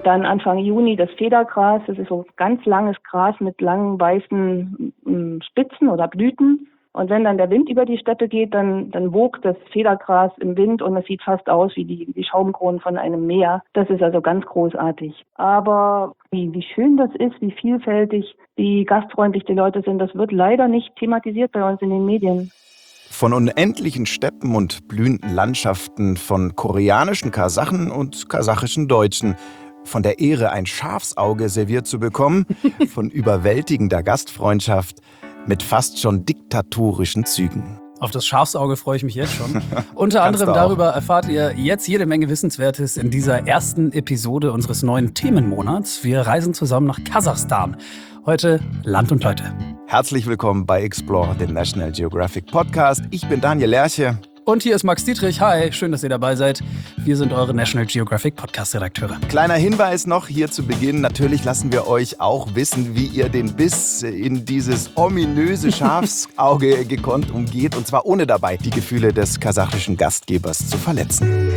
Dann Anfang Juni das Federgras, das ist so ganz langes Gras mit langen weißen Spitzen oder Blüten. Und wenn dann der Wind über die Steppe geht, dann wogt das Federgras im Wind und es sieht fast aus wie die Schaumkronen von einem Meer. Das ist also ganz großartig. Aber wie schön das ist, wie vielfältig, wie gastfreundlich die Leute sind, das wird leider nicht thematisiert bei uns in den Medien. Von unendlichen Steppen und blühenden Landschaften, von koreanischen Kasachen und kasachischen Deutschen, von der Ehre, ein Schafsauge serviert zu bekommen, von überwältigender Gastfreundschaft mit fast schon diktatorischen Zügen. Auf das Schafsauge freue ich mich jetzt schon. Unter anderem darüber erfahrt ihr jetzt jede Menge Wissenswertes in dieser ersten Episode unseres neuen Themenmonats. Wir reisen zusammen nach Kasachstan. Heute Land und Leute. Herzlich willkommen bei Explore, dem National Geographic Podcast. Ich bin Daniel Lerche. Und hier ist Max Dietrich. Hi, schön, dass ihr dabei seid. Wir sind eure National Geographic Podcast-Redakteure. Kleiner Hinweis noch hier zu Beginn. Natürlich lassen wir euch auch wissen, wie ihr den Biss in dieses ominöse Schafsauge gekonnt umgeht. Und zwar ohne dabei die Gefühle des kasachischen Gastgebers zu verletzen.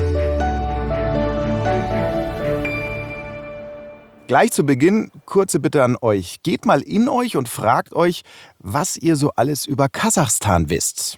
Gleich zu Beginn, kurze Bitte an euch. Geht mal in euch und fragt euch, was ihr so alles über Kasachstan wisst.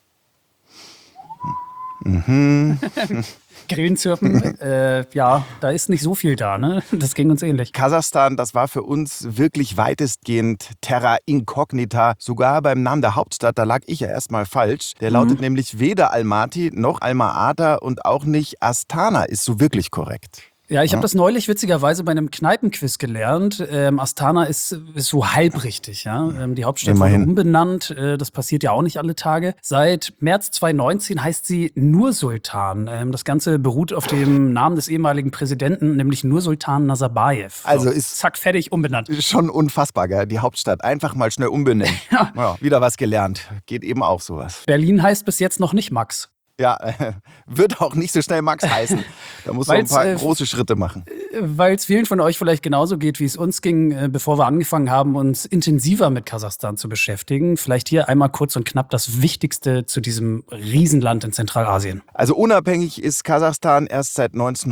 Grünzirpen, ja, da ist nicht so viel da, ne? Das ging uns ähnlich. Kasachstan, das war für uns wirklich weitestgehend terra incognita. Sogar beim Namen der Hauptstadt, da lag ich ja erstmal falsch. Der lautet nämlich weder Almaty noch Alma-Ata und auch nicht Astana ist so wirklich korrekt. Ja, ich habe das neulich witzigerweise bei einem Kneipenquiz gelernt. Astana ist so halb richtig, ja. Die Hauptstadt wurde umbenannt. Das passiert ja auch nicht alle Tage. Seit März 2019 heißt sie Nur-Sultan. Das Ganze beruht auf dem Namen des ehemaligen Präsidenten, nämlich Nur-Sultan Nazarbayev. So, also ist zack, fertig, umbenannt. Schon unfassbar, gell? Die Hauptstadt einfach mal schnell umbenennen. Ja, wieder was gelernt. Geht eben auch sowas. Berlin heißt bis jetzt noch nicht Max. Ja, wird auch nicht so schnell Max heißen. Da muss man ein paar große Schritte machen. Weil es vielen von euch vielleicht genauso geht, wie es uns ging, bevor wir angefangen haben, uns intensiver mit Kasachstan zu beschäftigen. Vielleicht hier einmal kurz und knapp das Wichtigste zu diesem Riesenland in Zentralasien. Also unabhängig ist Kasachstan erst seit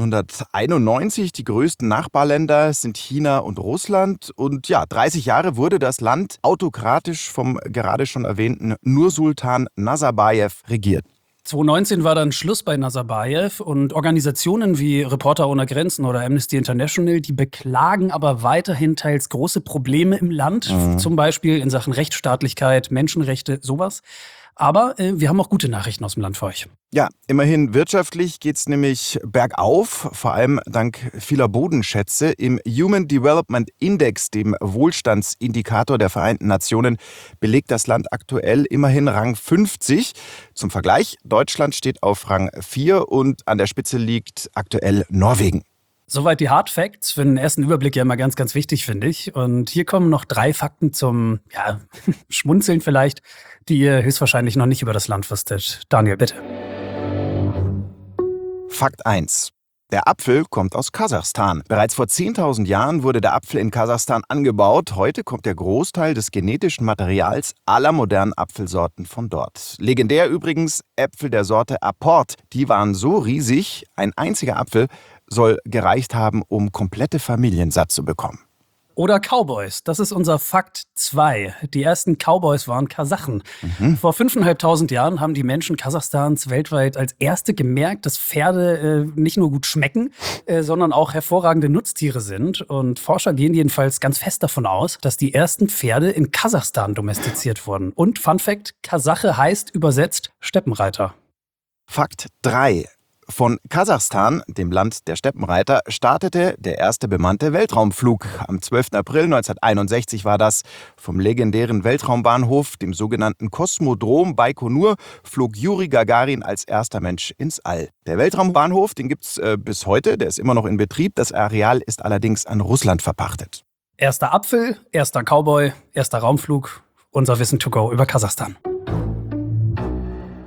1991. Die größten Nachbarländer sind China und Russland. Und ja, 30 Jahre wurde das Land autokratisch vom gerade schon erwähnten Nur-Sultan Nazarbayev regiert. 2019 war dann Schluss bei Nazarbayev und Organisationen wie Reporter ohne Grenzen oder Amnesty International, die beklagen aber weiterhin teils große Probleme im Land, zum Beispiel in Sachen Rechtsstaatlichkeit, Menschenrechte, sowas. Aber wir haben auch gute Nachrichten aus dem Land für euch. Ja, immerhin wirtschaftlich geht's nämlich bergauf, vor allem dank vieler Bodenschätze. Im Human Development Index, dem Wohlstandsindikator der Vereinten Nationen, belegt das Land aktuell immerhin Rang 50. Zum Vergleich, Deutschland steht auf Rang 4 und an der Spitze liegt aktuell Norwegen. Soweit die Hard Facts. Für den ersten Überblick ja immer ganz, ganz wichtig, finde ich. Und hier kommen noch 3 Fakten zum, Schmunzeln vielleicht, die ihr höchstwahrscheinlich noch nicht über das Land wusstet. Daniel, bitte. Fakt 1. Der Apfel kommt aus Kasachstan. Bereits vor 10.000 Jahren wurde der Apfel in Kasachstan angebaut. Heute kommt der Großteil des genetischen Materials aller modernen Apfelsorten von dort. Legendär übrigens Äpfel der Sorte Apport. Die waren so riesig, ein einziger Apfel soll gereicht haben, um komplette Familien satt zu bekommen. Oder Cowboys. Das ist unser Fakt 2. Die ersten Cowboys waren Kasachen. Vor 5.500 Jahren haben die Menschen Kasachstans weltweit als erste gemerkt, dass Pferde nicht nur gut schmecken, sondern auch hervorragende Nutztiere sind. Und Forscher gehen jedenfalls ganz fest davon aus, dass die ersten Pferde in Kasachstan domestiziert wurden. Und Fun Fact, Kasache heißt übersetzt Steppenreiter. Fakt 3. Von Kasachstan, dem Land der Steppenreiter, startete der erste bemannte Weltraumflug. Am 12. April 1961 war das. Vom legendären Weltraumbahnhof, dem sogenannten Kosmodrom Baikonur, flog Juri Gagarin als erster Mensch ins All. Der Weltraumbahnhof, den gibt's bis heute, der ist immer noch in Betrieb. Das Areal ist allerdings an Russland verpachtet. Erster Apfel, erster Cowboy, erster Raumflug. Unser Wissen to go über Kasachstan.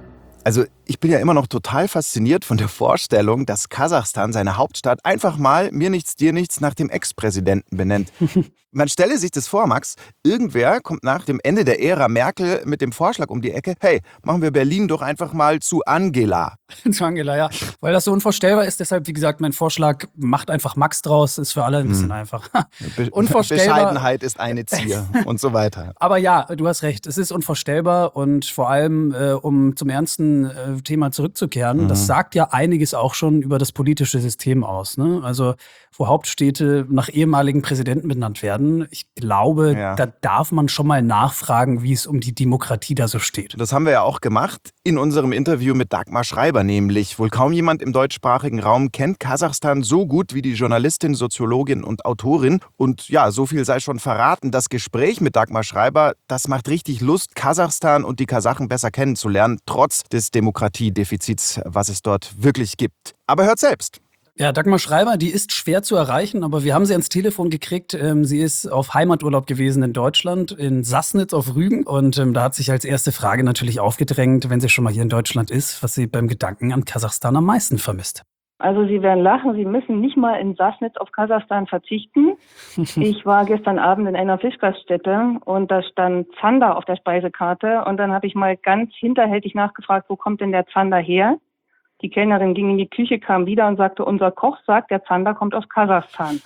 Also ich bin ja immer noch total fasziniert von der Vorstellung, dass Kasachstan seine Hauptstadt einfach mal mir nichts, dir nichts nach dem Ex-Präsidenten benennt. Man stelle sich das vor, Max, irgendwer kommt nach dem Ende der Ära Merkel mit dem Vorschlag um die Ecke, hey, machen wir Berlin doch einfach mal zu Angela. Zu Angela, ja. Weil das so unvorstellbar ist, deshalb, wie gesagt, mein Vorschlag, macht einfach Max draus, ist für alle ein bisschen einfach. Unvorstellbar. Bescheidenheit ist eine Zier und so weiter. Aber ja, du hast recht, es ist unvorstellbar und vor allem, um zum ernsten Thema zurückzukehren, das sagt ja einiges auch schon über das politische System aus. Ne? Also, wo Hauptstädte nach ehemaligen Präsidenten benannt werden, ich glaube, da darf man schon mal nachfragen, wie es um die Demokratie da so steht. Das haben wir ja auch gemacht in unserem Interview mit Dagmar Schreiber nämlich. Wohl kaum jemand im deutschsprachigen Raum kennt Kasachstan so gut wie die Journalistin, Soziologin und Autorin. Und ja, so viel sei schon verraten. Das Gespräch mit Dagmar Schreiber, das macht richtig Lust, Kasachstan und die Kasachen besser kennenzulernen, trotz des Demokratiedefizits, was es dort wirklich gibt. Aber hört selbst. Ja, Dagmar Schreiber, die ist schwer zu erreichen, aber wir haben sie ans Telefon gekriegt. Sie ist auf Heimaturlaub gewesen in Deutschland, in Sassnitz auf Rügen. Und da hat sich als erste Frage natürlich aufgedrängt, wenn sie schon mal hier in Deutschland ist, was sie beim Gedanken an Kasachstan am meisten vermisst. Also Sie werden lachen, Sie müssen nicht mal in Sassnitz auf Kasachstan verzichten. Ich war gestern Abend in einer Fischgaststätte und da stand Zander auf der Speisekarte. Und dann habe ich mal ganz hinterhältig nachgefragt, wo kommt denn der Zander her? Die Kellnerin ging in die Küche, kam wieder und sagte, unser Koch sagt, der Zander kommt aus Kasachstan.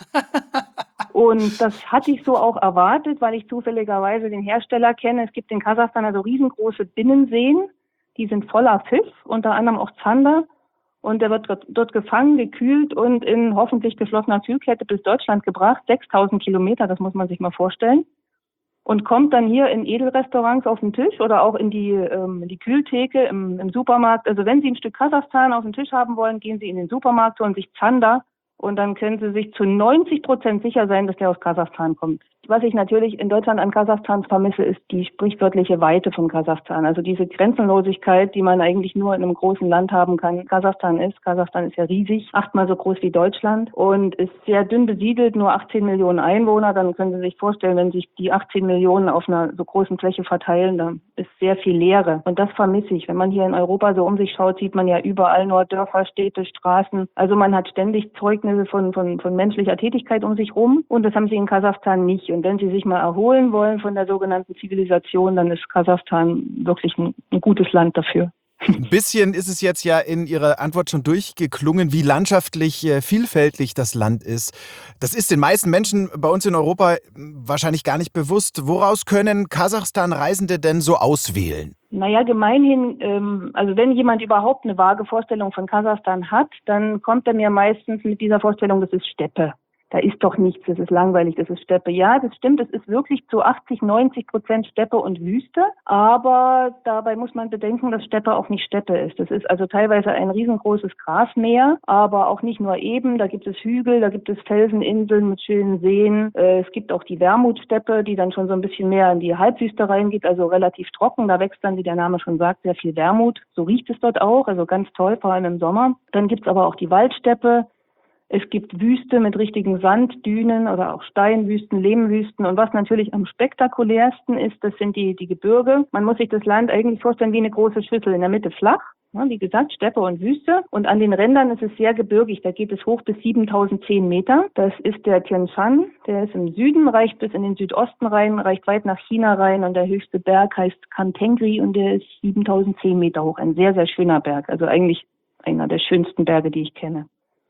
Und das hatte ich so auch erwartet, weil ich zufälligerweise den Hersteller kenne. Es gibt in Kasachstan also riesengroße Binnenseen, die sind voller Fisch, unter anderem auch Zander. Und der wird dort gefangen, gekühlt und in hoffentlich geschlossener Kühlkette bis Deutschland gebracht. 6000 Kilometer, das muss man sich mal vorstellen. Und kommt dann hier in Edelrestaurants auf den Tisch oder auch in die Kühltheke im Supermarkt. Also wenn Sie ein Stück Kasachstan auf den Tisch haben wollen, gehen Sie in den Supermarkt, holen sich Zander und dann können Sie sich zu 90% sicher sein, dass der aus Kasachstan kommt. Was ich natürlich in Deutschland an Kasachstan vermisse, ist die sprichwörtliche Weite von Kasachstan. Also diese Grenzenlosigkeit, die man eigentlich nur in einem großen Land haben kann. Kasachstan ist ja riesig, 8-mal so groß wie Deutschland und ist sehr dünn besiedelt, nur 18 Millionen Einwohner. Dann können Sie sich vorstellen, wenn sich die 18 Millionen auf einer so großen Fläche verteilen, dann ist sehr viel Leere. Und das vermisse ich. Wenn man hier in Europa so um sich schaut, sieht man ja überall nur Dörfer, Städte, Straßen. Also man hat ständig Zeugnisse von menschlicher Tätigkeit um sich rum und das haben Sie in Kasachstan nicht. Und wenn Sie sich mal erholen wollen von der sogenannten Zivilisation, dann ist Kasachstan wirklich ein gutes Land dafür. Ein bisschen ist es jetzt ja in Ihrer Antwort schon durchgeklungen, wie landschaftlich vielfältig das Land ist. Das ist den meisten Menschen bei uns in Europa wahrscheinlich gar nicht bewusst. Woraus können Kasachstan-Reisende denn so auswählen? Naja, gemeinhin, also wenn jemand überhaupt eine vage Vorstellung von Kasachstan hat, dann kommt er mir meistens mit dieser Vorstellung, das ist Steppe. Da ist doch nichts, das ist langweilig, das ist Steppe. Ja, das stimmt, es ist wirklich zu 80-90% Steppe und Wüste. Aber dabei muss man bedenken, dass Steppe auch nicht Steppe ist. Das ist also teilweise ein riesengroßes Grasmeer, aber auch nicht nur eben. Da gibt es Hügel, da gibt es Felseninseln mit schönen Seen. Es gibt auch die Wermutsteppe, die dann schon so ein bisschen mehr in die Halbwüste reingeht, also relativ trocken. Da wächst dann, wie der Name schon sagt, sehr viel Wermut. So riecht es dort auch, also ganz toll, vor allem im Sommer. Dann gibt es aber auch die Waldsteppe. Es gibt Wüste mit richtigen Sanddünen oder auch Steinwüsten, Lehmwüsten. Und was natürlich am spektakulärsten ist, das sind die Gebirge. Man muss sich das Land eigentlich vorstellen wie eine große Schüssel, in der Mitte flach. Ja, wie gesagt, Steppe und Wüste. Und an den Rändern ist es sehr gebirgig. Da geht es hoch bis 7010 Meter. Das ist der Tian Shan. Der ist im Süden, reicht bis in den Südosten rein, reicht weit nach China rein. Und der höchste Berg heißt Kantengri und der ist 7010 Meter hoch. Ein sehr, sehr schöner Berg. Also eigentlich einer der schönsten Berge, die ich kenne.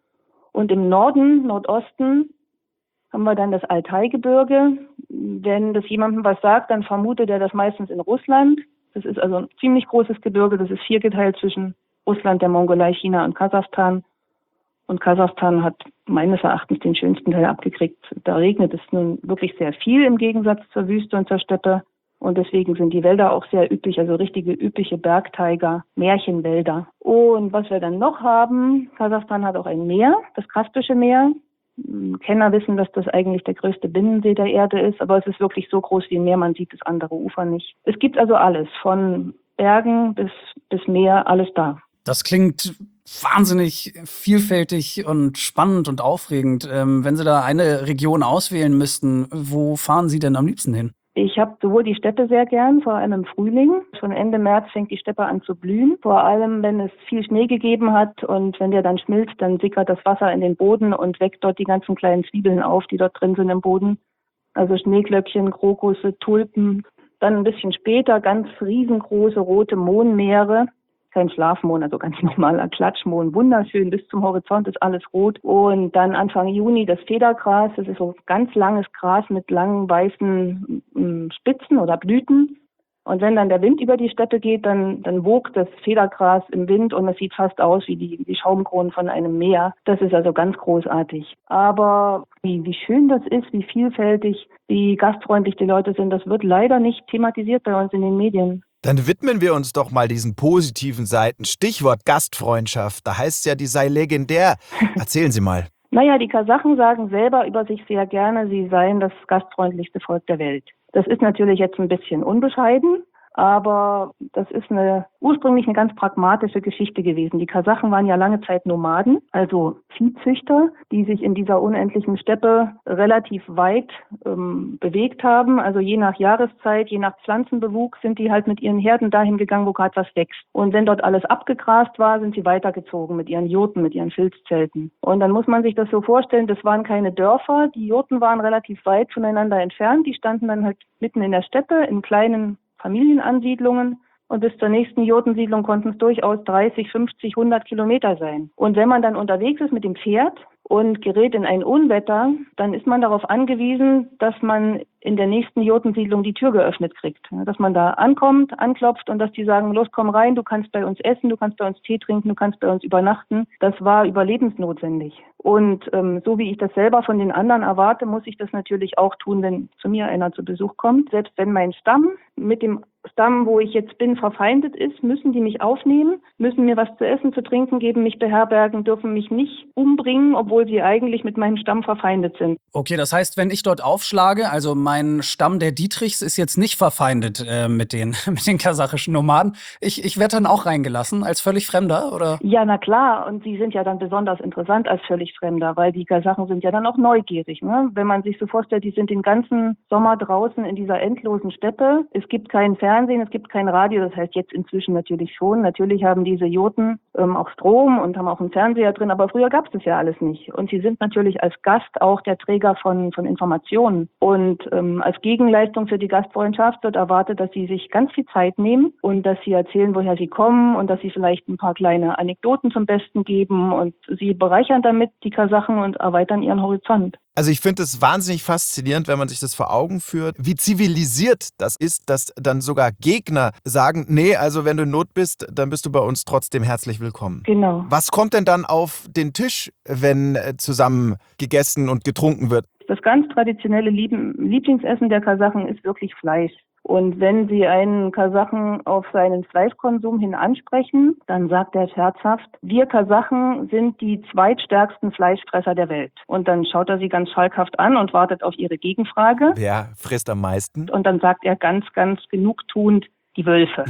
Und im Norden, Nordosten, haben wir dann das Altai-Gebirge. Wenn das jemandem was sagt, dann vermutet er das meistens in Russland. Das ist also ein ziemlich großes Gebirge. Das ist viergeteilt zwischen Russland, der Mongolei, China und Kasachstan. Und Kasachstan hat meines Erachtens den schönsten Teil abgekriegt. Da regnet es nun wirklich sehr viel im Gegensatz zur Wüste und zur Steppe. Und deswegen sind die Wälder auch sehr üppig, also richtige üppige Bergtaiga, Märchenwälder. Und was wir dann noch haben, Kasachstan hat auch ein Meer, das Kaspische Meer. Kenner wissen, dass das eigentlich der größte Binnensee der Erde ist, aber es ist wirklich so groß wie ein Meer, man sieht das andere Ufer nicht. Es gibt also alles, von Bergen bis Meer, alles da. Das klingt wahnsinnig vielfältig und spannend und aufregend. Wenn Sie da eine Region auswählen müssten, wo fahren Sie denn am liebsten hin? Ich habe sowohl die Steppe sehr gern, vor allem im Frühling. Schon Ende März fängt die Steppe an zu blühen. Vor allem, wenn es viel Schnee gegeben hat und wenn der dann schmilzt, dann sickert das Wasser in den Boden und weckt dort die ganzen kleinen Zwiebeln auf, die dort drin sind im Boden. Also Schneeglöckchen, Krokusse, Tulpen. Dann ein bisschen später ganz riesengroße rote Mohnmeere. Kein Schlafmohn, also ganz normaler Klatschmohn. Wunderschön, bis zum Horizont ist alles rot. Und dann Anfang Juni das Federgras. Das ist so ganz langes Gras mit langen weißen Spitzen oder Blüten. Und wenn dann der Wind über die Steppe geht, dann wogt das Federgras im Wind und es sieht fast aus wie die Schaumkronen von einem Meer. Das ist also ganz großartig. Aber wie schön das ist, wie vielfältig, wie gastfreundlich die Leute sind, das wird leider nicht thematisiert bei uns in den Medien. Dann widmen wir uns doch mal diesen positiven Seiten. Stichwort Gastfreundschaft. Da heißt es ja, die sei legendär. Erzählen Sie mal. Naja, die Kasachen sagen selber über sich sehr gerne, sie seien das gastfreundlichste Volk der Welt. Das ist natürlich jetzt ein bisschen unbescheiden, aber das ist ursprünglich eine ganz pragmatische Geschichte gewesen. Die Kasachen waren ja lange Zeit Nomaden, also Viehzüchter, die sich in dieser unendlichen Steppe relativ weit bewegt haben. Also je nach Jahreszeit, je nach Pflanzenbewuchs sind die halt mit ihren Herden dahin gegangen, wo gerade was wächst. Und wenn dort alles abgegrast war, sind sie weitergezogen mit ihren Jurten, mit ihren Filzzelten. Und dann muss man sich das so vorstellen, das waren keine Dörfer. Die Jurten waren relativ weit voneinander entfernt. Die standen dann halt mitten in der Steppe in kleinen Familienansiedlungen und bis zur nächsten Jurtensiedlung konnten es durchaus 30, 50, 100 Kilometer sein. Und wenn man dann unterwegs ist mit dem Pferd und gerät in ein Unwetter, dann ist man darauf angewiesen, dass man in der nächsten Jurtensiedlung die Tür geöffnet kriegt. Dass man da ankommt, anklopft und dass die sagen, los, komm rein, du kannst bei uns essen, du kannst bei uns Tee trinken, du kannst bei uns übernachten. Das war überlebensnotwendig. Und so wie ich das selber von den anderen erwarte, muss ich das natürlich auch tun, wenn zu mir einer zu Besuch kommt. Selbst wenn mein Stamm mit dem Stamm, wo ich jetzt bin, verfeindet ist, müssen die mich aufnehmen, müssen mir was zu essen, zu trinken geben, mich beherbergen, dürfen mich nicht umbringen, obwohl sie eigentlich mit meinem Stamm verfeindet sind. Okay, das heißt, wenn ich dort aufschlage, also mein Stamm der Dietrichs ist jetzt nicht verfeindet mit den kasachischen Nomaden. Ich werde dann auch reingelassen als völlig Fremder, oder? Ja, na klar. Und sie sind ja dann besonders interessant als völlig Fremder, weil die Kasachen sind ja dann auch neugierig. Ne? Wenn man sich so vorstellt, die sind den ganzen Sommer draußen in dieser endlosen Steppe. Es gibt kein Fernsehen, es gibt kein Radio. Das heißt jetzt inzwischen natürlich schon. Natürlich haben diese Jurten auch Strom und haben auch einen Fernseher drin. Aber früher gab es das ja alles nicht. Und sie sind natürlich als Gast auch der Träger von Informationen. Und als Gegenleistung für die Gastfreundschaft wird erwartet, dass sie sich ganz viel Zeit nehmen und dass sie erzählen, woher sie kommen und dass sie vielleicht ein paar kleine Anekdoten zum Besten geben und sie bereichern damit die Kasachen und erweitern ihren Horizont. Also ich finde es wahnsinnig faszinierend, wenn man sich das vor Augen führt, wie zivilisiert das ist, dass dann sogar Gegner sagen, nee, also wenn du in Not bist, dann bist du bei uns trotzdem herzlich willkommen. Genau. Was kommt denn dann auf den Tisch, wenn zusammen gegessen und getrunken wird? Das ganz traditionelle Lieblingsessen der Kasachen ist wirklich Fleisch. Und wenn Sie einen Kasachen auf seinen Fleischkonsum hin ansprechen, dann sagt er scherzhaft, wir Kasachen sind die zweitstärksten Fleischfresser der Welt. Und dann schaut er Sie ganz schalkhaft an und wartet auf Ihre Gegenfrage. Wer frisst am meisten? Und dann sagt er ganz genugtuend, die Wölfe.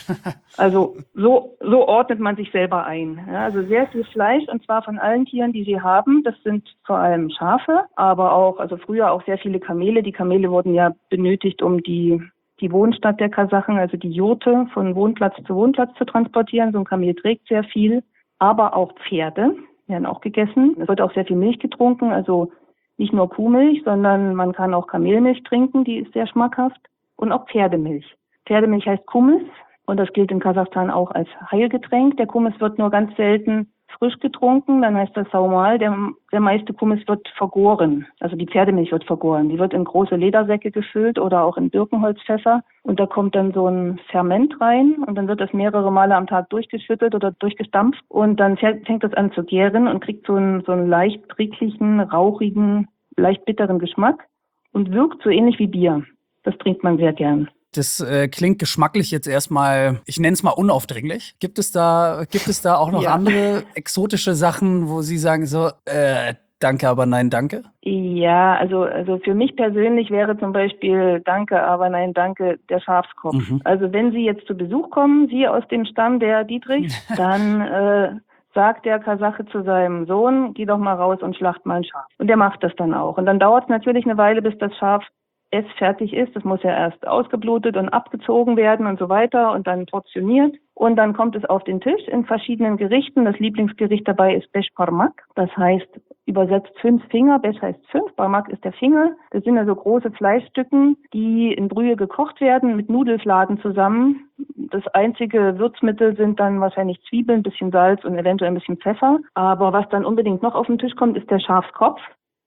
Also so ordnet man sich selber ein. Ja, also sehr viel Fleisch und zwar von allen Tieren, die sie haben. Das sind vor allem Schafe, aber auch, also früher auch sehr viele Kamele. Die Kamele wurden ja benötigt, um die Wohnstadt der Kasachen, also die Jurte von Wohnplatz zu Wohnplatz zu transportieren. So ein Kamel trägt sehr viel. Aber auch Pferde werden auch gegessen. Es wird auch sehr viel Milch getrunken, also nicht nur Kuhmilch, sondern man kann auch Kamelmilch trinken, die ist sehr schmackhaft. Und auch Pferdemilch. Pferdemilch heißt Kumis und das gilt in Kasachstan auch als Heilgetränk. Der Kumis wird nur ganz selten frisch getrunken, dann heißt das Saumal. Der meiste Kumis wird vergoren, also die Pferdemilch wird vergoren. Die wird in große Ledersäcke gefüllt oder auch in Birkenholzfässer und da kommt dann so ein Ferment rein und dann wird das mehrere Male am Tag durchgeschüttet oder durchgestampft und dann fängt das an zu gären und kriegt so einen leicht pricklichen, rauchigen, leicht bitteren Geschmack und wirkt so ähnlich wie Bier. Das trinkt man sehr gern. Das klingt geschmacklich jetzt erstmal, ich nenne es mal unaufdringlich. Gibt es da auch noch andere exotische Sachen, wo Sie sagen so, danke, aber nein, danke? Ja, also für mich persönlich wäre zum Beispiel danke, aber nein, danke, der Schafskopf. Mhm. Also wenn Sie jetzt zu Besuch kommen, Sie aus dem Stamm der Dietrichs, dann sagt der Kasache zu seinem Sohn, geh doch mal raus und schlacht mal ein Schaf. Und der macht das dann auch. Und dann dauert es natürlich eine Weile, bis das Schaf essfertig ist. Das muss ja erst ausgeblutet und abgezogen werden und so weiter und dann portioniert. Und dann kommt es auf den Tisch in verschiedenen Gerichten. Das Lieblingsgericht dabei ist Beş Parmak. Das heißt übersetzt 5 Finger. Beş heißt 5, Parmak ist der Finger. Das sind also große Fleischstücken, die in Brühe gekocht werden mit Nudelfladen zusammen. Das einzige Würzmittel sind dann wahrscheinlich Zwiebeln, ein bisschen Salz und eventuell ein bisschen Pfeffer. Aber was dann unbedingt noch auf den Tisch kommt, ist der Schafskopf.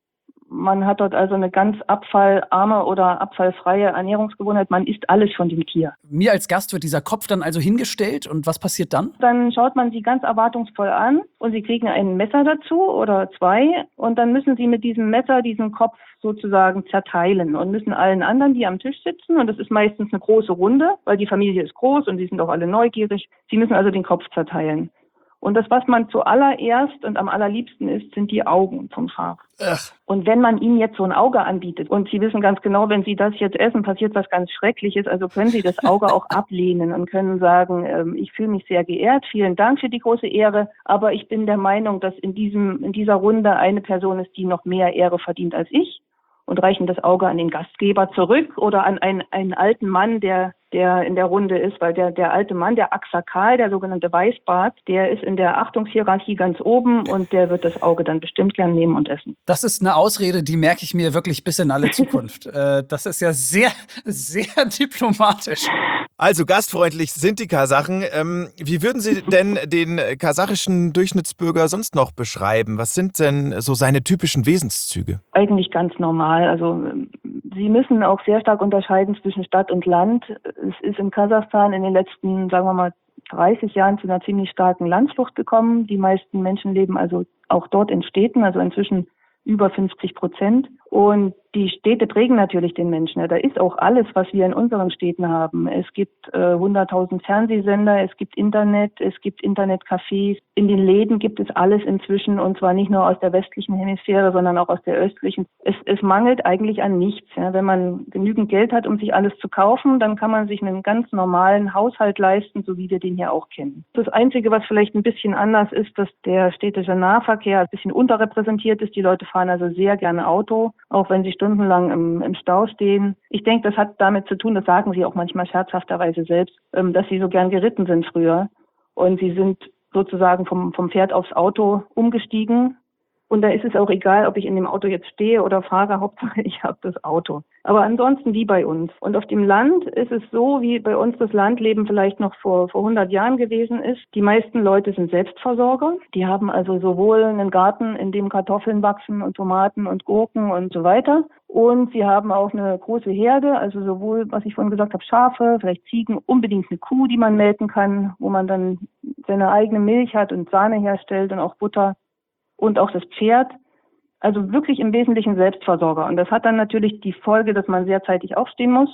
Man hat dort also eine ganz abfallarme oder abfallfreie Ernährungsgewohnheit. Man isst alles von dem Tier. Mir als Gast wird dieser Kopf dann also hingestellt und was passiert dann? Dann schaut man sie ganz erwartungsvoll an und sie kriegen ein Messer dazu oder 2 und dann müssen sie mit diesem Messer diesen Kopf sozusagen zerteilen und müssen allen anderen, die am Tisch sitzen, und das ist meistens eine große Runde, weil die Familie ist groß und die sind auch alle neugierig, sie müssen also den Kopf zerteilen. Und das, was man zuallererst und am allerliebsten isst, sind die Augen vom Schaf. Ach. Und wenn man ihnen jetzt so ein Auge anbietet und Sie wissen ganz genau, wenn Sie das jetzt essen, passiert was ganz Schreckliches, also können Sie das Auge auch ablehnen und können sagen, ich fühle mich sehr geehrt, vielen Dank für die große Ehre, aber ich bin der Meinung, dass in dieser Runde eine Person ist, die noch mehr Ehre verdient als ich, und reichen das Auge an den Gastgeber zurück oder an einen alten Mann, der in der Runde ist, weil der alte Mann, der Aksakal, der sogenannte Weißbart, der ist in der Achtungshierarchie ganz oben und der wird das Auge dann bestimmt gern nehmen und essen. Das ist eine Ausrede, die merke ich mir wirklich bis in alle Zukunft. Das ist ja sehr, sehr diplomatisch. Also gastfreundlich sind die Kasachen. Wie würden Sie denn den kasachischen Durchschnittsbürger sonst noch beschreiben? Was sind denn so seine typischen Wesenszüge? Eigentlich ganz normal. Also Sie müssen auch sehr stark unterscheiden zwischen Stadt und Land. Es ist in Kasachstan in den letzten, sagen wir mal, 30 Jahren zu einer ziemlich starken Landflucht gekommen. Die meisten Menschen leben also auch dort in Städten, also inzwischen über 50%. Und die Städte prägen natürlich den Menschen. Ja, da ist auch alles, was wir in unseren Städten haben. Es gibt 100.000 Fernsehsender, es gibt Internet, es gibt Internetcafés. In den Läden gibt es alles inzwischen, und zwar nicht nur aus der westlichen Hemisphäre, sondern auch aus der östlichen. Es mangelt eigentlich an nichts. Ja. Wenn man genügend Geld hat, um sich alles zu kaufen, dann kann man sich einen ganz normalen Haushalt leisten, so wie wir den hier auch kennen. Das Einzige, was vielleicht ein bisschen anders ist, dass der städtische Nahverkehr ein bisschen unterrepräsentiert ist. Die Leute fahren also sehr gerne Auto, auch wenn sie stundenlang im Stau stehen. Ich denke, das hat damit zu tun, das sagen sie auch manchmal scherzhafterweise selbst, dass sie so gern geritten sind früher. Und sie sind sozusagen vom Pferd aufs Auto umgestiegen. Und da ist es auch egal, ob ich in dem Auto jetzt stehe oder fahre, Hauptsache ich habe das Auto. Aber ansonsten wie bei uns. Und auf dem Land ist es so, wie bei uns das Landleben vielleicht noch vor 100 Jahren gewesen ist. Die meisten Leute sind Selbstversorger. Die haben also sowohl einen Garten, in dem Kartoffeln wachsen und Tomaten und Gurken und so weiter. Und sie haben auch eine große Herde, also sowohl, was ich vorhin gesagt habe, Schafe, vielleicht Ziegen, unbedingt eine Kuh, die man melken kann, wo man dann seine eigene Milch hat und Sahne herstellt und auch Butter. Und auch das Pferd, also wirklich im Wesentlichen Selbstversorger. Und das hat dann natürlich die Folge, dass man sehr zeitig aufstehen muss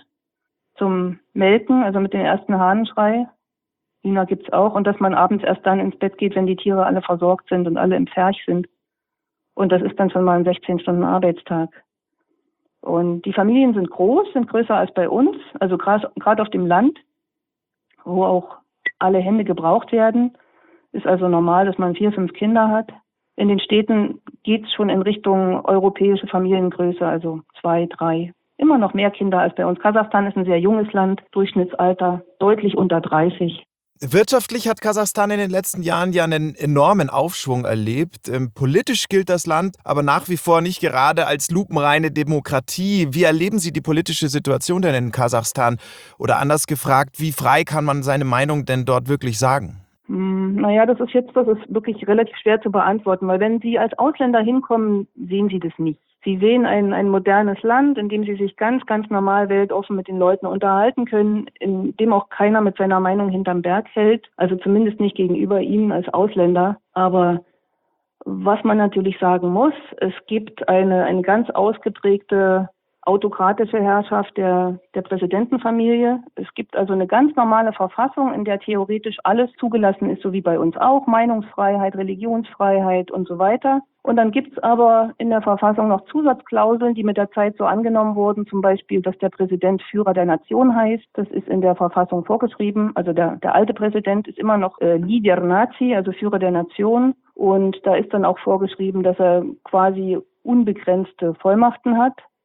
zum Melken, also mit dem ersten Hahnenschrei. Hühner gibt's auch. Und dass man abends erst dann ins Bett geht, wenn die Tiere alle versorgt sind und alle im Pferch sind. Und das ist dann schon mal ein 16-Stunden-Arbeitstag. Und die Familien sind groß, sind größer als bei uns, also gerade auf dem Land, wo auch alle Hände gebraucht werden. Ist also normal, dass man 4, 5 Kinder hat. In den Städten geht es schon in Richtung europäische Familiengröße, also 2, 3. Immer noch mehr Kinder als bei uns. Kasachstan ist ein sehr junges Land, Durchschnittsalter deutlich unter 30. Wirtschaftlich hat Kasachstan in den letzten Jahren ja einen enormen Aufschwung erlebt. Politisch gilt das Land aber nach wie vor nicht gerade als lupenreine Demokratie. Wie erleben Sie die politische Situation denn in Kasachstan? Oder anders gefragt, wie frei kann man seine Meinung denn dort wirklich sagen? Naja, das ist wirklich relativ schwer zu beantworten, weil wenn Sie als Ausländer hinkommen, sehen Sie das nicht. Sie sehen ein modernes Land, in dem Sie sich ganz, ganz normal weltoffen mit den Leuten unterhalten können, in dem auch keiner mit seiner Meinung hinterm Berg hält, also zumindest nicht gegenüber Ihnen als Ausländer. Aber was man natürlich sagen muss, es gibt eine ganz ausgeprägte autokratische Herrschaft der Präsidentenfamilie. Es gibt also eine ganz normale Verfassung, in der theoretisch alles zugelassen ist, so wie bei uns auch, Meinungsfreiheit, Religionsfreiheit und so weiter. Und dann gibt es aber in der Verfassung noch Zusatzklauseln, die mit der Zeit so angenommen wurden, zum Beispiel, dass der Präsident Führer der Nation heißt. Das ist in der Verfassung vorgeschrieben. Also der alte Präsident ist immer noch Lider Nazi, also Führer der Nation. Und da ist dann auch vorgeschrieben, dass er quasi unbegrenzte Vollmachten hat.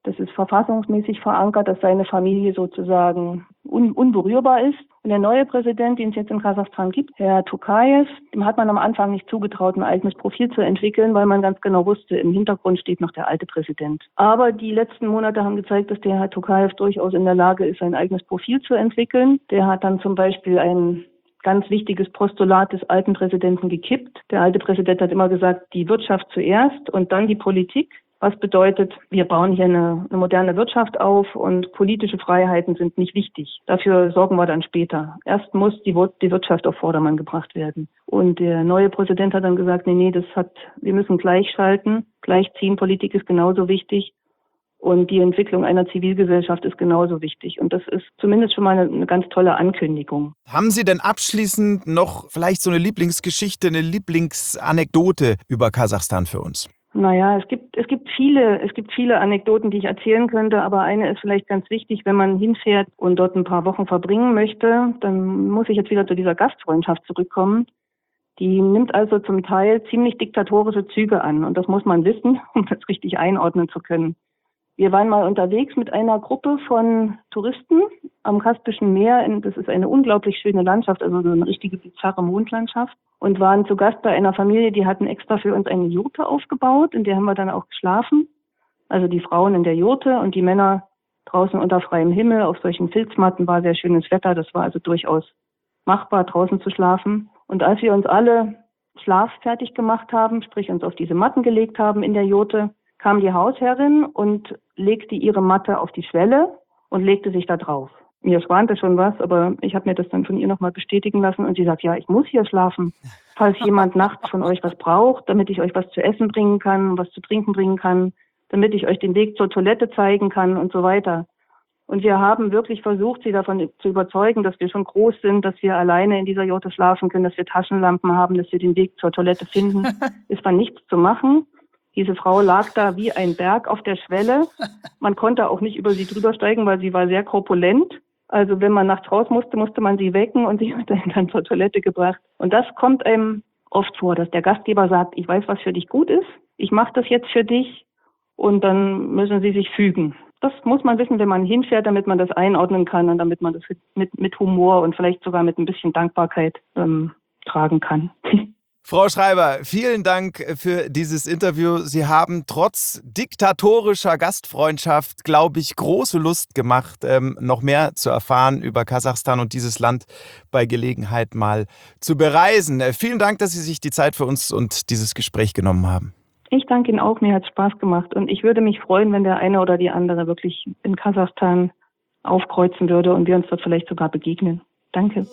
Das ist verfassungsmäßig verankert, dass seine Familie sozusagen unberührbar ist. Und der neue Präsident, den es jetzt in Kasachstan gibt, Herr Tokayev, dem hat man am Anfang nicht zugetraut, ein eigenes Profil zu entwickeln, weil man ganz genau wusste, im Hintergrund steht noch der alte Präsident. Aber die letzten Monate haben gezeigt, dass der Herr Tokayev durchaus in der Lage ist, ein eigenes Profil zu entwickeln. Der hat dann zum Beispiel ein ganz wichtiges Postulat des alten Präsidenten gekippt. Der alte Präsident hat immer gesagt, die Wirtschaft zuerst und dann die Politik. Was bedeutet, wir bauen hier eine moderne Wirtschaft auf und politische Freiheiten sind nicht wichtig. Dafür sorgen wir dann später. Erst muss die Wirtschaft auf Vordermann gebracht werden. Und der neue Präsident hat dann gesagt, nee, wir müssen gleichschalten. Gleichziehen, Politik ist genauso wichtig. Und die Entwicklung einer Zivilgesellschaft ist genauso wichtig. Und das ist zumindest schon mal eine ganz tolle Ankündigung. Haben Sie denn abschließend noch vielleicht so eine Lieblingsgeschichte, eine Lieblingsanekdote über Kasachstan für uns? Naja, es gibt viele Anekdoten, die ich erzählen könnte, aber eine ist vielleicht ganz wichtig, wenn man hinfährt und dort ein paar Wochen verbringen möchte, dann muss ich jetzt wieder zu dieser Gastfreundschaft zurückkommen. Die nimmt also zum Teil ziemlich diktatorische Züge an und das muss man wissen, um das richtig einordnen zu können. Wir waren mal unterwegs mit einer Gruppe von Touristen am Kaspischen Meer. Das ist eine unglaublich schöne Landschaft, also so eine richtige bizarre Mondlandschaft. Und waren zu Gast bei einer Familie, die hatten extra für uns eine Jurte aufgebaut, in der haben wir dann auch geschlafen. Also die Frauen in der Jurte und die Männer draußen unter freiem Himmel auf solchen Filzmatten, war sehr schönes Wetter. Das war also durchaus machbar, draußen zu schlafen. Und als wir uns alle schlaffertig gemacht haben, sprich uns auf diese Matten gelegt haben in der Jurte, kam die Hausherrin und legte ihre Matte auf die Schwelle und legte sich da drauf. Mir schwante schon was, aber ich habe mir das dann von ihr nochmal bestätigen lassen und sie sagt, ja, ich muss hier schlafen, falls jemand nachts von euch was braucht, damit ich euch was zu essen bringen kann, was zu trinken bringen kann, damit ich euch den Weg zur Toilette zeigen kann und so weiter. Und wir haben wirklich versucht, sie davon zu überzeugen, dass wir schon groß sind, dass wir alleine in dieser Jurte schlafen können, dass wir Taschenlampen haben, dass wir den Weg zur Toilette finden. Es war nichts zu machen. Diese Frau lag da wie ein Berg auf der Schwelle. Man konnte auch nicht über sie drüber steigen, weil sie war sehr korpulent. Also wenn man nachts raus musste, musste man sie wecken und sie hat dann zur Toilette gebracht. Und das kommt einem oft vor, dass der Gastgeber sagt, ich weiß, was für dich gut ist, ich mache das jetzt für dich und dann müssen sie sich fügen. Das muss man wissen, wenn man hinfährt, damit man das einordnen kann und damit man das mit Humor und vielleicht sogar mit ein bisschen Dankbarkeit tragen kann. Frau Schreiber, vielen Dank für dieses Interview. Sie haben trotz diktatorischer Gastfreundschaft, glaube ich, große Lust gemacht, noch mehr zu erfahren über Kasachstan und dieses Land bei Gelegenheit mal zu bereisen. Vielen Dank, dass Sie sich die Zeit für uns und dieses Gespräch genommen haben. Ich danke Ihnen auch, mir hat es Spaß gemacht und ich würde mich freuen, wenn der eine oder die andere wirklich in Kasachstan aufkreuzen würde und wir uns dort vielleicht sogar begegnen. Danke.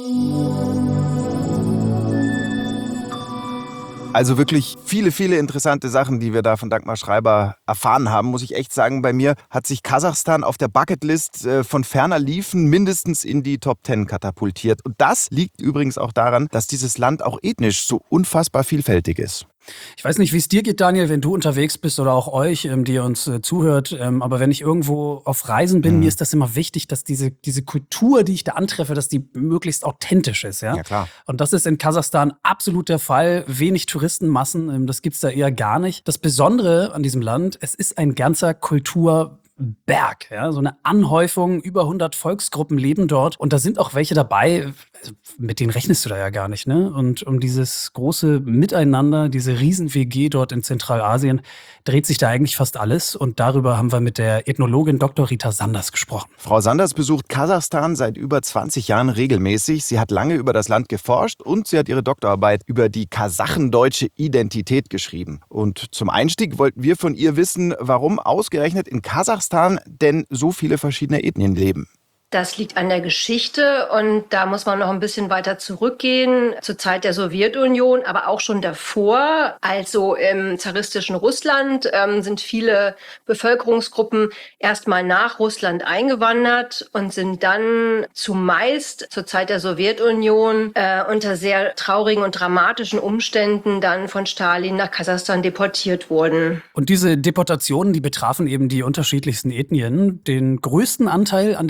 Also wirklich viele, viele interessante Sachen, die wir da von Dagmar Schreiber erfahren haben, muss ich echt sagen. Bei mir hat sich Kasachstan auf der Bucketlist von ferner Liefen mindestens in die Top 10 katapultiert. Und das liegt übrigens auch daran, dass dieses Land auch ethnisch so unfassbar vielfältig ist. Ich weiß nicht, wie es dir geht, Daniel, wenn du unterwegs bist oder auch euch, die ihr uns zuhört. Aber wenn ich irgendwo auf Reisen bin, mir ist das immer wichtig, dass diese Kultur, die ich da antreffe, dass die möglichst authentisch ist. Ja, klar. Und das ist in Kasachstan absolut der Fall. Wenig Touristenmassen, das gibt's da eher gar nicht. Das Besondere an diesem Land, es ist ein ganzer Kulturberg, ja, so eine Anhäufung, über 100 Volksgruppen leben dort und da sind auch welche dabei, mit denen rechnest du da ja gar nicht, ne? Und um dieses große Miteinander, diese Riesen-WG dort in Zentralasien, dreht sich da eigentlich fast alles und darüber haben wir mit der Ethnologin Dr. Rita Sanders gesprochen. Frau Sanders besucht Kasachstan seit über 20 Jahren regelmäßig. Sie hat lange über das Land geforscht und sie hat ihre Doktorarbeit über die kasachendeutsche Identität geschrieben. Und zum Einstieg wollten wir von ihr wissen, warum ausgerechnet in Kasachstan denn so viele verschiedene Ethnien leben. Das liegt an der Geschichte und da muss man noch ein bisschen weiter zurückgehen, zur Zeit der Sowjetunion, aber auch schon davor. Also im zaristischen Russland sind viele Bevölkerungsgruppen erstmal nach Russland eingewandert und sind dann zumeist zur Zeit der Sowjetunion unter sehr traurigen und dramatischen Umständen dann von Stalin nach Kasachstan deportiert worden. Und diese Deportationen, die betrafen eben die unterschiedlichsten Ethnien. Den größten Anteil an der Gesamtbevölkerung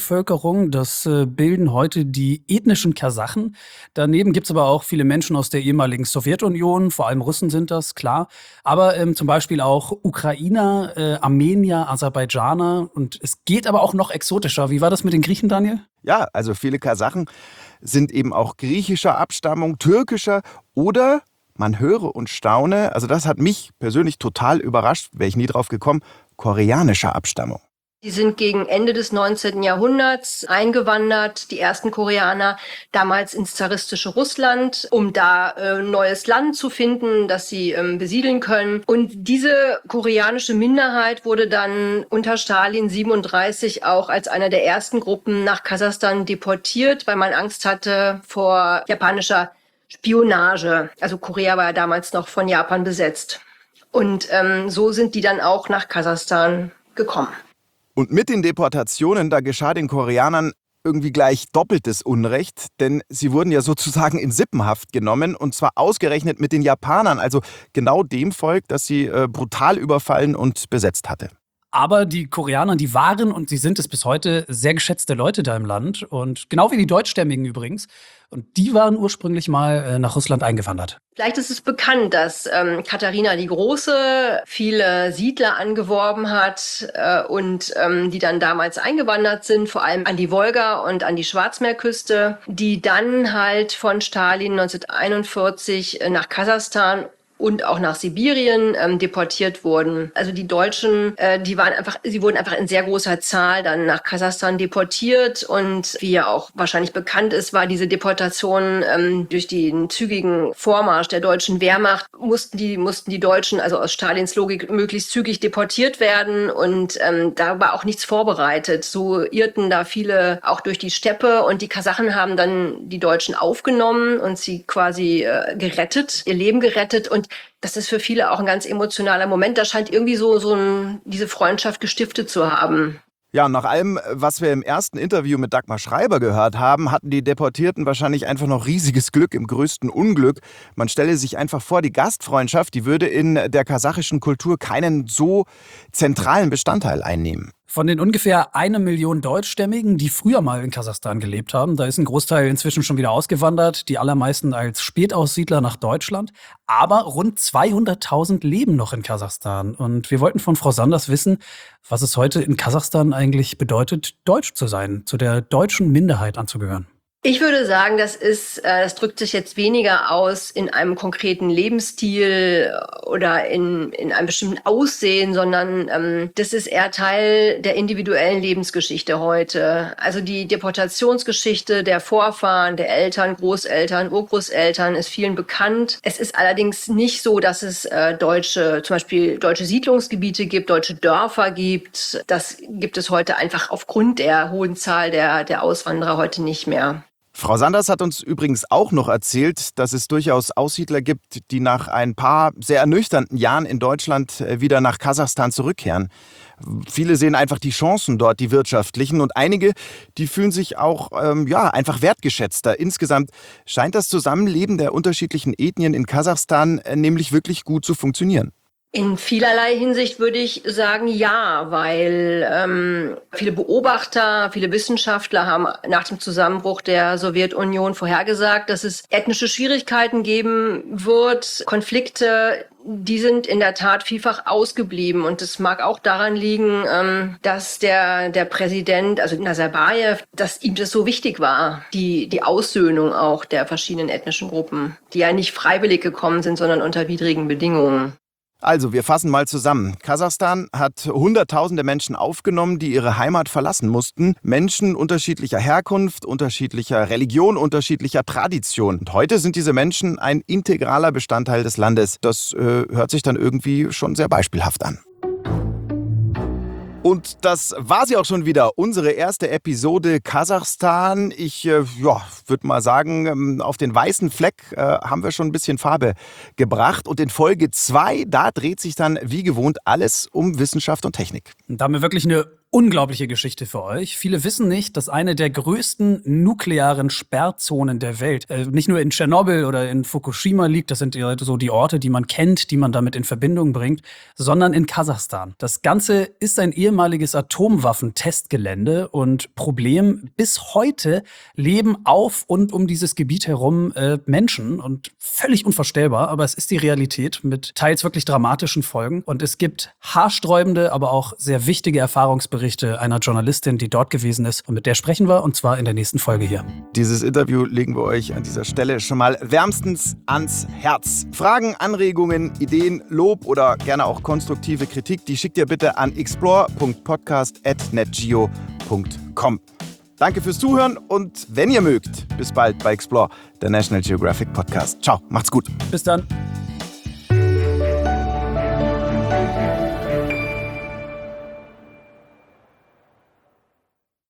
Kernbevölkerung. Das bilden heute die ethnischen Kasachen. Daneben gibt es aber auch viele Menschen aus der ehemaligen Sowjetunion, vor allem Russen sind das, klar. Aber zum Beispiel auch Ukrainer, Armenier, Aserbaidschaner. Und es geht aber auch noch exotischer. Wie war das mit den Griechen, Daniel? Ja, also viele Kasachen sind eben auch griechischer Abstammung, türkischer oder, man höre und staune, also das hat mich persönlich total überrascht, wäre ich nie drauf gekommen, koreanischer Abstammung. Die sind gegen Ende des 19. Jahrhunderts eingewandert, die ersten Koreaner, damals ins zaristische Russland, um da neues Land zu finden, das sie besiedeln können. Und diese koreanische Minderheit wurde dann unter Stalin 1937 auch als einer der ersten Gruppen nach Kasachstan deportiert, weil man Angst hatte vor japanischer Spionage. Also Korea war ja damals noch von Japan besetzt. Und so sind die dann auch nach Kasachstan gekommen. Und mit den Deportationen, da geschah den Koreanern irgendwie gleich doppeltes Unrecht, denn sie wurden ja sozusagen in Sippenhaft genommen und zwar ausgerechnet mit den Japanern, also genau dem Volk, das sie brutal überfallen und besetzt hatte. Aber die Koreaner, die waren und sie sind es bis heute sehr geschätzte Leute da im Land. Und genau wie die Deutschstämmigen übrigens. Und die waren ursprünglich mal nach Russland eingewandert. Vielleicht ist es bekannt, dass Katharina die Große viele Siedler angeworben hat und die dann damals eingewandert sind, vor allem an die Wolga und an die Schwarzmeerküste, die dann halt von Stalin 1941 nach Kasachstan und auch nach Sibirien deportiert wurden. Also die Deutschen, sie wurden einfach in sehr großer Zahl dann nach Kasachstan deportiert und wie ja auch wahrscheinlich bekannt ist, war diese Deportation durch den zügigen Vormarsch der deutschen Wehrmacht mussten die Deutschen, also aus Stalins Logik, möglichst zügig deportiert werden und da war auch nichts vorbereitet. So irrten da viele auch durch die Steppe und die Kasachen haben dann die Deutschen aufgenommen und sie quasi gerettet, ihr Leben gerettet und das ist für viele auch ein ganz emotionaler Moment. Da scheint irgendwie diese Freundschaft gestiftet zu haben. Ja, und nach allem, was wir im ersten Interview mit Dagmar Schreiber gehört haben, hatten die Deportierten wahrscheinlich einfach noch riesiges Glück im größten Unglück. Man stelle sich einfach vor, die Gastfreundschaft, die würde in der kasachischen Kultur keinen so zentralen Bestandteil einnehmen. Von den ungefähr 1 Million Deutschstämmigen, die früher mal in Kasachstan gelebt haben, da ist ein Großteil inzwischen schon wieder ausgewandert, die allermeisten als Spätaussiedler nach Deutschland. Aber rund 200.000 leben noch in Kasachstan. Und wir wollten von Frau Sanders wissen, was es heute in Kasachstan eigentlich bedeutet, deutsch zu sein, zu der deutschen Minderheit anzugehören. Ich würde sagen, das drückt sich jetzt weniger aus in einem konkreten Lebensstil oder in einem bestimmten Aussehen, sondern das ist eher Teil der individuellen Lebensgeschichte heute. Also die Deportationsgeschichte der Vorfahren, der Eltern, Großeltern, Urgroßeltern ist vielen bekannt. Es ist allerdings nicht so, dass es zum Beispiel deutsche Siedlungsgebiete gibt, deutsche Dörfer gibt. Das gibt es heute einfach aufgrund der hohen Zahl der Auswanderer heute nicht mehr. Frau Sanders hat uns übrigens auch noch erzählt, dass es durchaus Aussiedler gibt, die nach ein paar sehr ernüchternden Jahren in Deutschland wieder nach Kasachstan zurückkehren. Viele sehen einfach die Chancen dort, die wirtschaftlichen, und einige, die fühlen sich auch einfach wertgeschätzter. Insgesamt scheint das Zusammenleben der unterschiedlichen Ethnien in Kasachstan nämlich wirklich gut zu funktionieren. In vielerlei Hinsicht würde ich sagen, ja, weil viele Beobachter, viele Wissenschaftler haben nach dem Zusammenbruch der Sowjetunion vorhergesagt, dass es ethnische Schwierigkeiten geben wird, Konflikte. Die sind in der Tat vielfach ausgeblieben und es mag auch daran liegen, dass der Präsident, also Nazarbayev, dass ihm das so wichtig war, die Aussöhnung auch der verschiedenen ethnischen Gruppen, die ja nicht freiwillig gekommen sind, sondern unter widrigen Bedingungen. Also, wir fassen mal zusammen. Kasachstan hat hunderttausende Menschen aufgenommen, die ihre Heimat verlassen mussten. Menschen unterschiedlicher Herkunft, unterschiedlicher Religion, unterschiedlicher Tradition. Und heute sind diese Menschen ein integraler Bestandteil des Landes. Das hört sich dann irgendwie schon sehr beispielhaft an. Und das war sie auch schon wieder, unsere erste Episode Kasachstan. Ich würde mal sagen, auf den weißen Fleck haben wir schon ein bisschen Farbe gebracht. Und in Folge 2, da dreht sich dann wie gewohnt alles um Wissenschaft und Technik. Da haben wir wirklich eine unglaubliche Geschichte für euch. Viele wissen nicht, dass eine der größten nuklearen Sperrzonen der Welt nicht nur in Tschernobyl oder in Fukushima liegt, das sind so die Orte, die man kennt, die man damit in Verbindung bringt, sondern in Kasachstan. Das Ganze ist ein ehemaliges Atomwaffentestgelände und Problem, bis heute leben auf und um dieses Gebiet herum Menschen und völlig unvorstellbar, aber es ist die Realität mit teils wirklich dramatischen Folgen und es gibt haarsträubende, aber auch sehr wichtige Erfahrungsberichte einer Journalistin, die dort gewesen ist und mit der sprechen wir und zwar in der nächsten Folge hier. Dieses Interview legen wir euch an dieser Stelle schon mal wärmstens ans Herz. Fragen, Anregungen, Ideen, Lob oder gerne auch konstruktive Kritik, die schickt ihr bitte an explore.podcast@netgeo.com. Danke fürs Zuhören und wenn ihr mögt, bis bald bei Explore, der National Geographic Podcast. Ciao, macht's gut. Bis dann.